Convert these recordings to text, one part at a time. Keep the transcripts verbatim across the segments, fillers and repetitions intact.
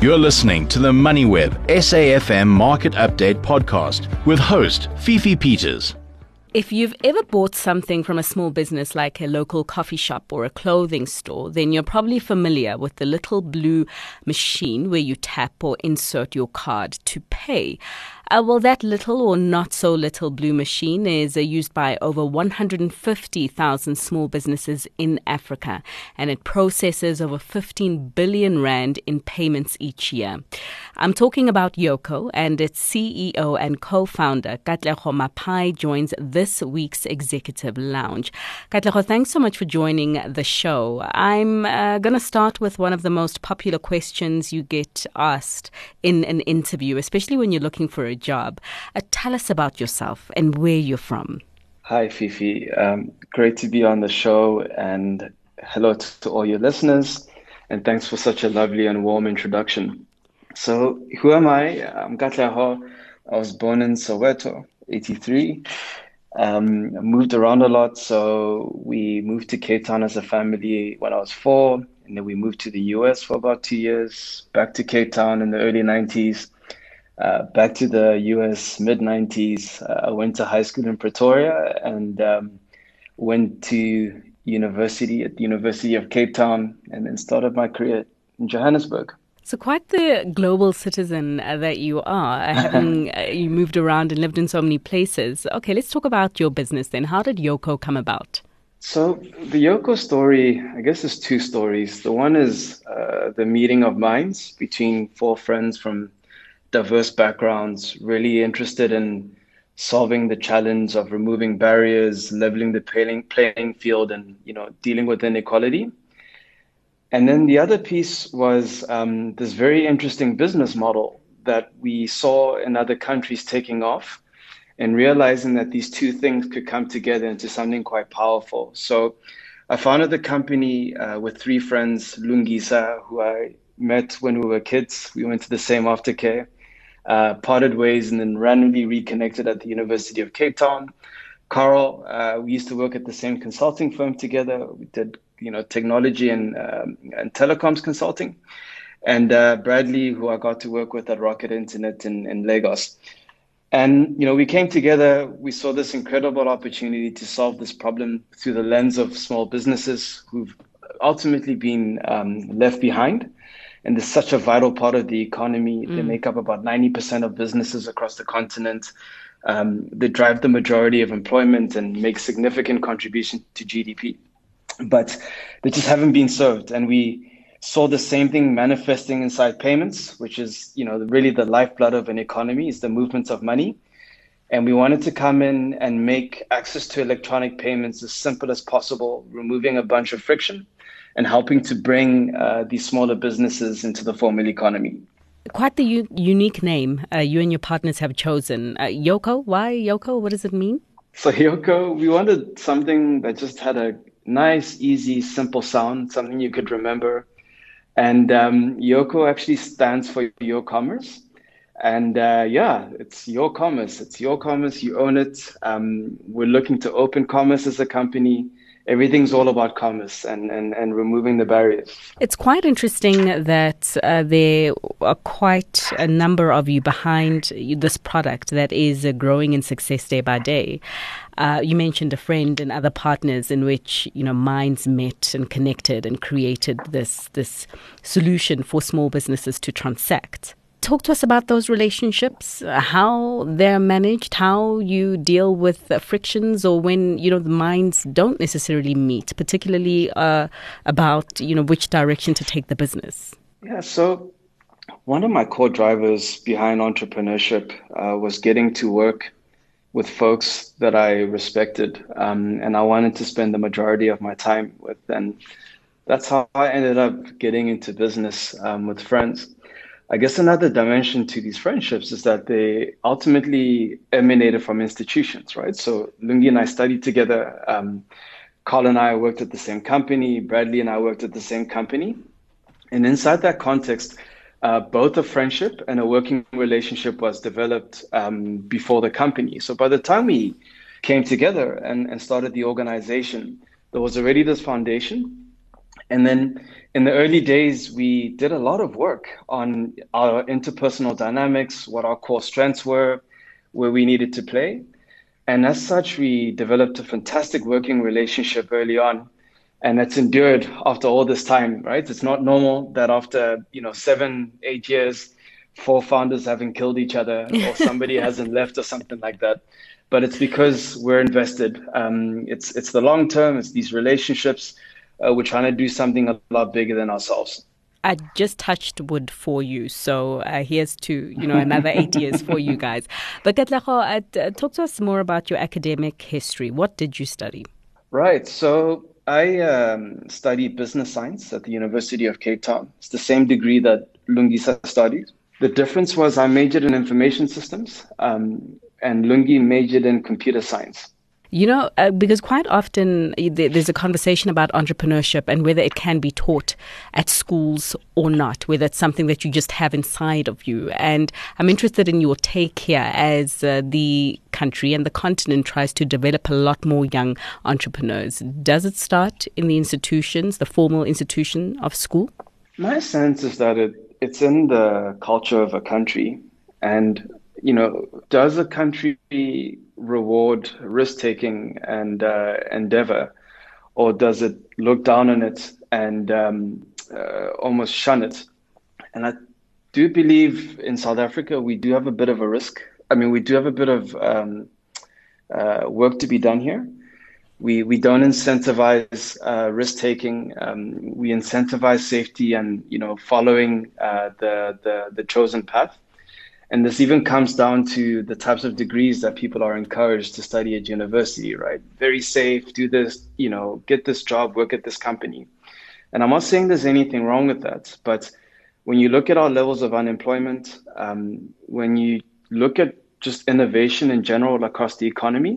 You're listening to the MoneyWeb S A F M Market Update podcast with host Fifi Peters. If you've ever bought something from a small business like a local coffee shop or a clothing store, then you're probably familiar with the little blue machine where you tap or insert your card to pay. Uh, well, that little or not so little blue machine is uh, used by over one hundred fifty thousand small businesses in Africa, and it processes over fifteen billion rand in payments each year. I'm talking about Yoco, and its C E O and co-founder, Katlego Maphai, joins this week's Executive Lounge. Katlego, thanks so much for joining the show. I'm uh, going to start with one of the most popular questions you get asked in an interview, especially when you're looking for a job. Uh, tell us about yourself and where you're from. Hi, Fifi. Um, great to be on the show, and hello to, to all your listeners. And thanks for such a lovely and warm introduction. So, who am I? I'm Katlego. I was born in Soweto, eighty-three. Um, I moved around a lot. So we moved to Cape Town as a family when I was four. And then we moved to the U S for about two years, back to Cape Town in the early nineties. Uh, back to the U S mid nineties. Uh, I went to high school in Pretoria and um, went to university at the University of Cape Town, and then started my career in Johannesburg. So quite the global citizen uh, that you are, uh, having uh, you moved around and lived in so many places. Okay, let's talk about your business then. How did Yoco come about? So the Yoco story, I guess there's two stories. The one is uh, the meeting of minds between four friends from diverse backgrounds, really interested in solving the challenge of removing barriers, leveling the playing, playing field, and you know dealing with inequality. And then the other piece was um, this very interesting business model that we saw in other countries taking off, and realizing that these two things could come together into something quite powerful. So I founded the company uh, with three friends, Lungisa, who I met when we were kids. We went to the same aftercare. Uh, parted ways and then randomly reconnected at the University of Cape Town. Carl, uh, we used to work at the same consulting firm together. We did, you know, technology and um, and telecoms consulting. And uh, Bradley, who I got to work with at Rocket Internet in, in Lagos. And, you know, we came together, we saw this incredible opportunity to solve this problem through the lens of small businesses who've ultimately been um, left behind. And they're such a vital part of the economy. Mm. They make up about ninety percent of businesses across the continent. Um, they drive the majority of employment and make significant contribution to G D P. But they just haven't been served. And we saw the same thing manifesting inside payments, which is, you know, really the lifeblood of an economy, is the movement of money. And we wanted to come in and make access to electronic payments as simple as possible, removing a bunch of friction and helping to bring uh, these smaller businesses into the formal economy. Quite the u- unique name uh, you and your partners have chosen. Uh, Yoco, why Yoco? What does it mean? So Yoco, we wanted something that just had a nice, easy, simple sound, something you could remember. And um, Yoco actually stands for Your Commerce. And uh, yeah, it's your commerce. It's your commerce. You own it. Um, we're looking to open commerce as a company. Everything's all about commerce and, and, and removing the barriers. It's quite interesting that uh, there are quite a number of you behind this product that is uh, growing in success day by day. Uh, you mentioned a friend and other partners in which, you know, minds met and connected and created this this solution for small businesses to transact. Talk to us about those relationships, uh, how they're managed, how you deal with uh, frictions, or when, you know, the minds don't necessarily meet, particularly uh, about, you know, which direction to take the business. Yeah, so one of my core drivers behind entrepreneurship uh, was getting to work with folks that I respected, um, and I wanted to spend the majority of my time with. And that's how I ended up getting into business um, with friends. I guess another dimension to these friendships is that they ultimately emanated from institutions, right? So Lungi and I studied together. Um, Carl and I worked at the same company. Bradley and I worked at the same company. And inside that context, uh, both a friendship and a working relationship was developed um, before the company. So by the time we came together and, and started the organization, there was already this foundation. And then in the early days, we did a lot of work on our interpersonal dynamics, what our core strengths were, where we needed to play. And as such, we developed a fantastic working relationship early on. And it's endured after all this time, right? It's not normal that after, you know, seven, eight years, four founders haven't killed each other or somebody hasn't left or something like that. But it's because we're invested. Um, it's it's the long term, it's these relationships. Uh, we're trying to do something a lot bigger than ourselves. I just touched wood for you, so uh, here's to you know another eight years for you guys. But Katlego, uh, talk to us more about your academic history. What did you study? Right, so I um, studied business science at the University of Cape Town. It's the same degree that Lungisa studied. The difference was I majored in information systems, um, and Lungi majored in computer science. You know, uh, because quite often there's a conversation about entrepreneurship and whether it can be taught at schools or not, whether it's something that you just have inside of you. And I'm interested in your take here as uh, the country and the continent tries to develop a lot more young entrepreneurs. Does it start in the institutions, the formal institution of school? My sense is that it, it's in the culture of a country. And, you know, does a country reward risk-taking and uh, endeavor, or does it look down on it and um, uh, almost shun it? And I do believe in South Africa, we do have a bit of a risk. I mean, we do have a bit of um, uh, work to be done here. We we don't incentivize uh, risk-taking. Um, we incentivize safety and, you know, following uh, the, the the chosen path. And this even comes down to the types of degrees that people are encouraged to study at university, right? Very safe, do this, you know, get this job, work at this company. And I'm not saying there's anything wrong with that, but when you look at our levels of unemployment, um, when you look at just innovation in general across the economy,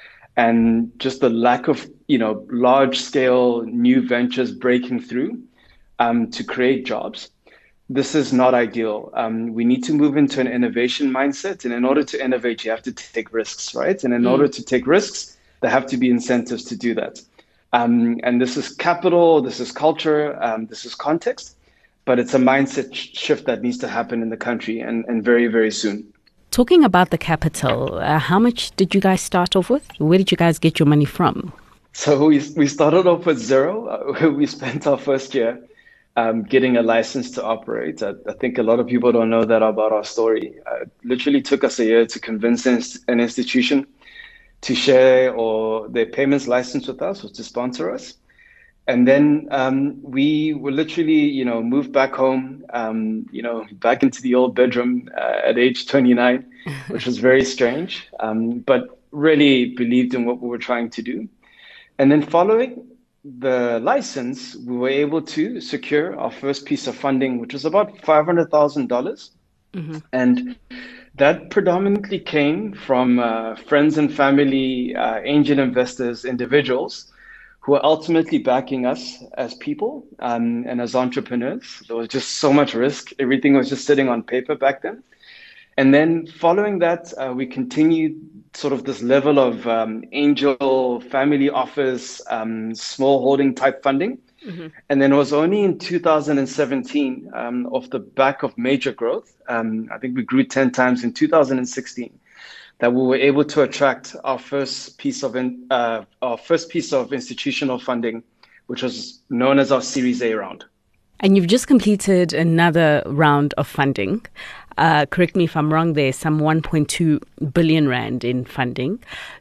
and just the lack of, you know, large scale new ventures breaking through um, to create jobs, this is not ideal. Um, we need to move into an innovation mindset. And in order to innovate, you have to take risks, right? And in mm. order to take risks, there have to be incentives to do that. Um, and this is capital, this is culture, um, this is context, but it's a mindset sh- shift that needs to happen in the country and, and very, very soon. Talking about the capital, uh, how much did you guys start off with? Where did you guys get your money from? So we we started off with zero. Uh, we spent our first year Um, getting a license to operate. I, I think a lot of people don't know that about our story. Uh, it literally took us a year to convince an institution to share or their payments license with us, or to sponsor us. And then um, we were literally, you know, moved back home, um, you know, back into the old bedroom uh, at age twenty-nine, which was very strange, um, but really believed in what we were trying to do. And then following the license, we were able to secure our first piece of funding, which was about five hundred thousand dollars. Mm-hmm. And that predominantly came from uh, friends and family, uh, angel investors, individuals who are ultimately backing us as people um, and as entrepreneurs. There was just so much risk. Everything was just sitting on paper back then. And then following that, uh, we continued sort of this level of um, angel, family office, um, small holding type funding. Mm-hmm. And then it was only in two thousand seventeen, um, off the back of major growth, um, I think we grew ten times in two thousand sixteen, that we were able to attract our first piece of in, uh, our first piece of institutional funding, which was known as our Series A round. And you've just completed another round of funding. Uh, correct me if I'm wrong, there's some one point two billion rand in funding.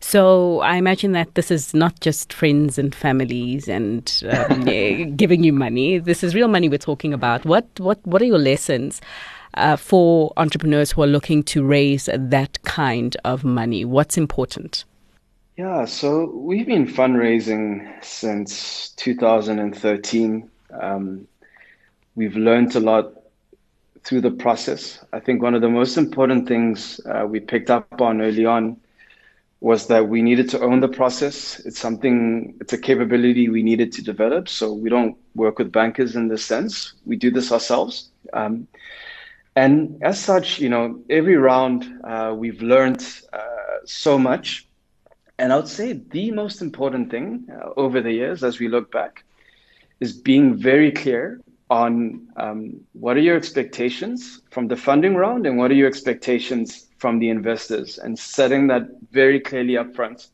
So I imagine that this is not just friends and families and um, giving you money. This is real money we're talking about. What what what are your lessons uh, for entrepreneurs who are looking to raise that kind of money? What's important? Yeah, so we've been fundraising since two thousand thirteen. Um, we've learned a lot through the process. I think one of the most important things uh, we picked up on early on was that we needed to own the process. It's something, it's a capability we needed to develop. So we don't work with bankers in this sense. We do this ourselves. Um, and as such, you know, every round uh, we've learned uh, so much. And I would say the most important thing uh, over the years as we look back is being very clear on um, what are your expectations from the funding round and what are your expectations from the investors, and setting that very clearly up front.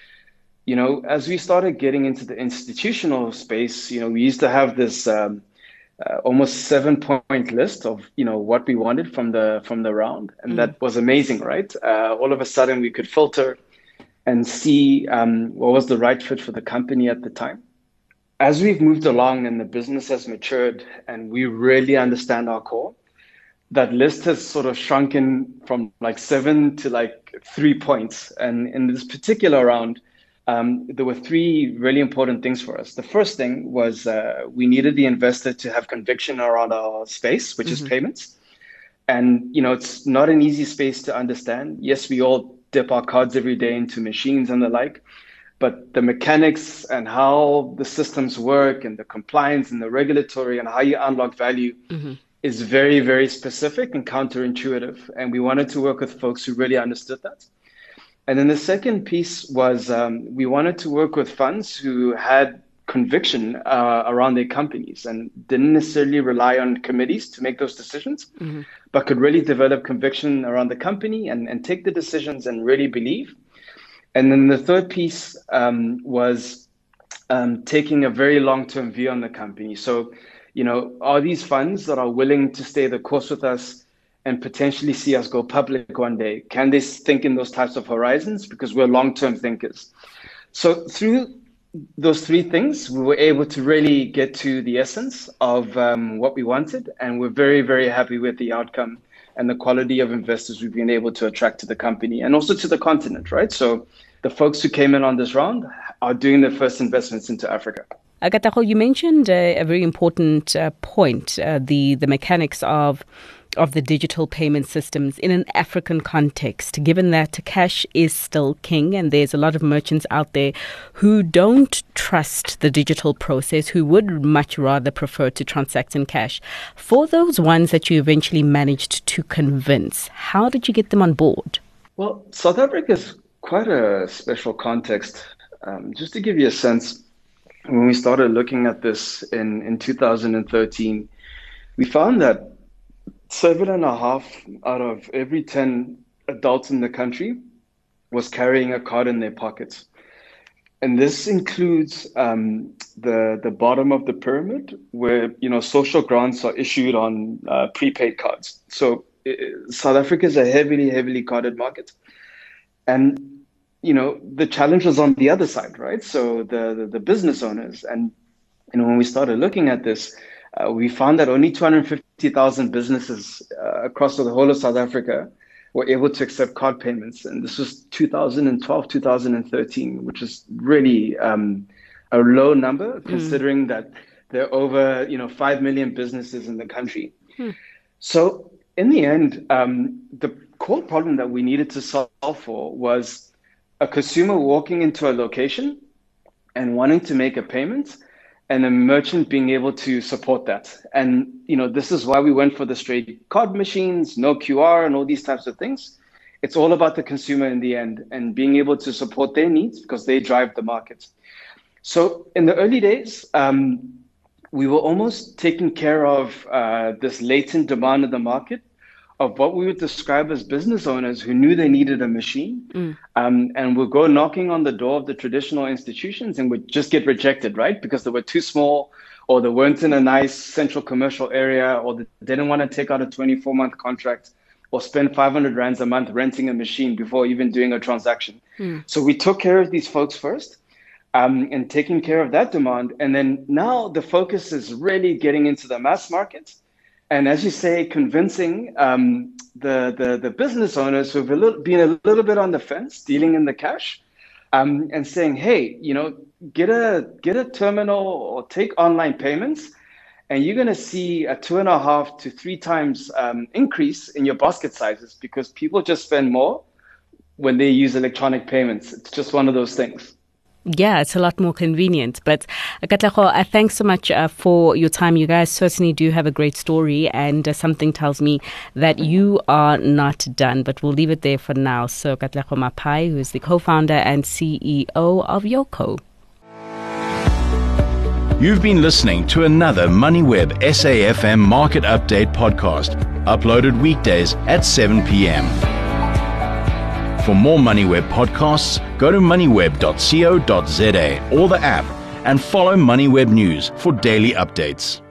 You know, as we started getting into the institutional space, you know, we used to have this um, uh, almost seven point list of, you know, what we wanted from the from the round. And mm. that was amazing, right? Uh, all of a sudden we could filter and see um, what was the right fit for the company at the time. As we've moved along and the business has matured and we really understand our core, that list has sort of shrunken from like seven to like three points. And in this particular round, um, there were three really important things for us. The first thing was uh, we needed the investor to have conviction around our space, which mm-hmm. is payments. And, you know, it's not an easy space to understand. Yes, we all dip our cards every day into machines and the like, but the mechanics and how the systems work and the compliance and the regulatory and how you unlock value mm-hmm. is very, very specific and counterintuitive. And we wanted to work with folks who really understood that. And then the second piece was um, we wanted to work with funds who had conviction uh, around their companies and didn't necessarily rely on committees to make those decisions, mm-hmm. but could really develop conviction around the company and, and take the decisions and really believe. And then the third piece um, was um, taking a very long-term view on the company. So, you know, are these funds that are willing to stay the course with us and potentially see us go public one day? Can they think in those types of horizons? Because we're long-term thinkers. So through those three things, we were able to really get to the essence of um, what we wanted. And we're very, very happy with the outcome and the quality of investors we've been able to attract to the company and also to the continent, right? So the folks who came in on this round are doing their first investments into Africa. Katlego, you mentioned uh, a very important uh, point, uh, the, the mechanics of of the digital payment systems in an African context, given that cash is still king and there's a lot of merchants out there who don't trust the digital process, who would much rather prefer to transact in cash. For those ones that you eventually managed to convince, how did you get them on board? Well, South Africa is quite a special context. Um, just to give you a sense, when we started looking at this in, in two thousand thirteen, we found that seven and a half out of every ten adults in the country was carrying a card in their pockets. And this includes um, the, the bottom of the pyramid where, you know, social grants are issued on uh, prepaid cards. So uh, South Africa is a heavily, heavily carded market. And, you know, the challenge was on the other side, right? So the, the, the business owners. And, you know, when we started looking at this, Uh, we found that only two hundred fifty thousand businesses uh, across the whole of South Africa were able to accept card payments. And this was two thousand twelve, two thousand thirteen, which is really um, a low number considering mm. that there are over, you know, five million businesses in the country. Mm. So in the end, um, the core problem that we needed to solve for was a consumer walking into a location and wanting to make a payment, and a merchant being able to support that. And, you know, this is why we went for the straight card machines, no Q R and all these types of things. It's all about the consumer in the end and being able to support their needs because they drive the market. So in the early days, um, we were almost taking care of uh, this latent demand in the market of what we would describe as business owners who knew they needed a machine mm. um, and would go knocking on the door of the traditional institutions and would just get rejected, right? Because they were too small or they weren't in a nice central commercial area or they didn't want to take out a twenty-four month contract or spend five hundred rands a month renting a machine before even doing a transaction. Mm. So we took care of these folks first um, and taking care of that demand. And then now the focus is really getting into the mass market. And as you say, convincing um, the, the the business owners who've a little, been a little bit on the fence, dealing in the cash, um, and saying, hey, you know, get a get a terminal or take online payments, and you're going to see a two and a half to three times um, increase in your basket sizes because people just spend more when they use electronic payments. It's just one of those things. Yeah, it's a lot more convenient. But Katlego, uh, thanks so much uh, for your time. You guys certainly do have a great story, and uh, something tells me that you are not done. But we'll leave it there for now. So Katlego Mapai, who is the co-founder and C E O of Yoco. You've been listening to another MoneyWeb S A F M Market Update podcast, uploaded weekdays at seven p.m. For more MoneyWeb podcasts, go to moneyweb dot co dot za or the app and follow MoneyWeb News for daily updates.